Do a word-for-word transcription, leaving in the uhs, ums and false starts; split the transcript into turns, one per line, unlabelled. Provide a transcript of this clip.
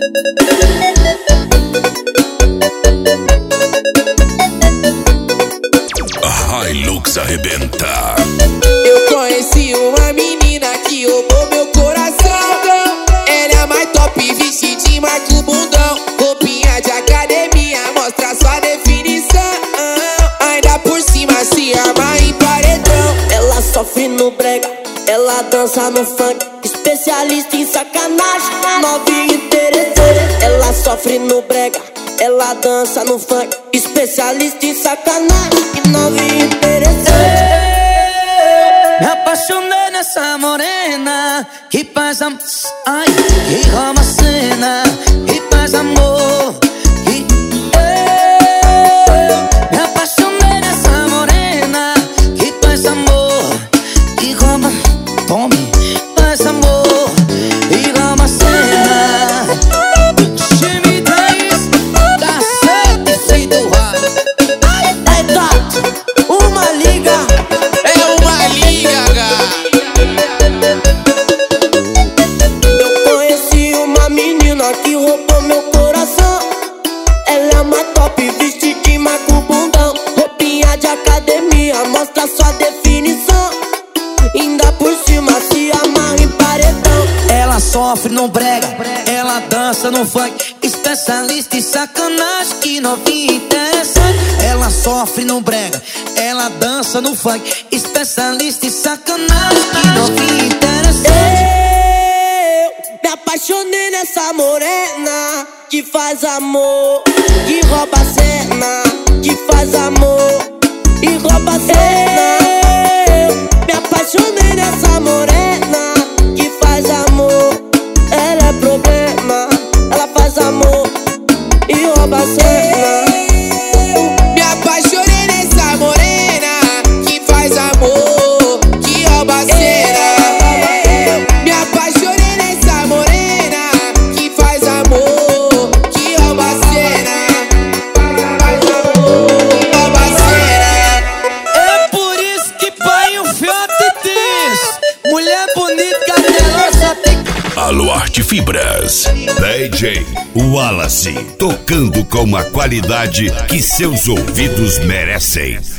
Hilux arrebenta.
Eu conheci uma menina que roubou meu coração. Ela é mais top, vestidinha, marca o bundão. Roupinha de academia, mostra sua definição. Ainda por cima se arma em paredão.
Ela sofre no brega, ela dança no funk. Especialista em sacanagem, novinha interessante. Ela sofre no brega, ela dança no funk. Especialista em sacanagem, novinha interessante.
Me apaixonei nessa morena que faz amor, ai, que rouba a cena, que faz amor. Que eu me apaixonei nessa morena que faz amor, que rouba, tome, faz amor, e rouba a cena. Time dez, cacete, se do ar.
É top, uma liga. Eu conheci uma menina que roubou meu coração. Ela é uma top, vestidinha, marca o bundão. Roupinha de academia, mostra sua definição. Ainda por cima se amarra em paredão.
Ela sofre no brega, ela dança no funk. Especialista em sacanagem, que novinha interessante. Ela sofre no brega, ela dança no funk. Especialista em sacanagem, que novinha interessante.
Eu me apaixonei nessa morena que faz amor, que rouba a cena, que faz amor e rouba a cena. Eu me apaixonei nessa morena que faz amor. Ela é problema, ela faz amor e rouba a cena.
Me apaixonei nessa morena que faz amor, que rouba a cena. Me apaixonei nessa morena que faz amor, que rouba a cena. Faz amor, que rouba a cena.
É por isso que pai o fiote diz: mulher bonita, cadelosa tem.
Alô Arte Fibras, D J Wallace, tocando com uma qualidade que seus ouvidos merecem.